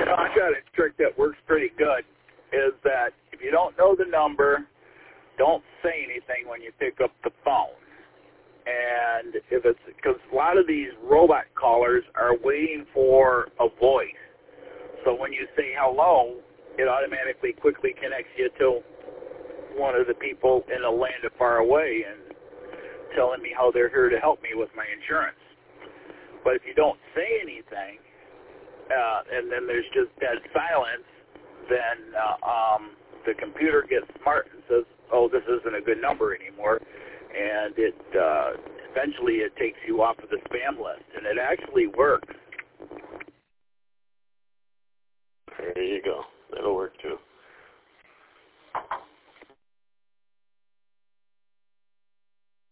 I got a trick that works pretty good, is that if you don't know the number, don't say anything when you pick up the phone. And if it's, because a lot of these robot callers are waiting for a voice. So when you say hello, it automatically quickly connects you to one of the people in the land of far away and telling me how they're here to help me with my insurance. But if you don't say anything, and then there's just dead silence, then the computer gets smart and says, oh, this isn't a good number anymore, and it eventually it takes you off of the spam list, and it actually works. There you go. That'll work too.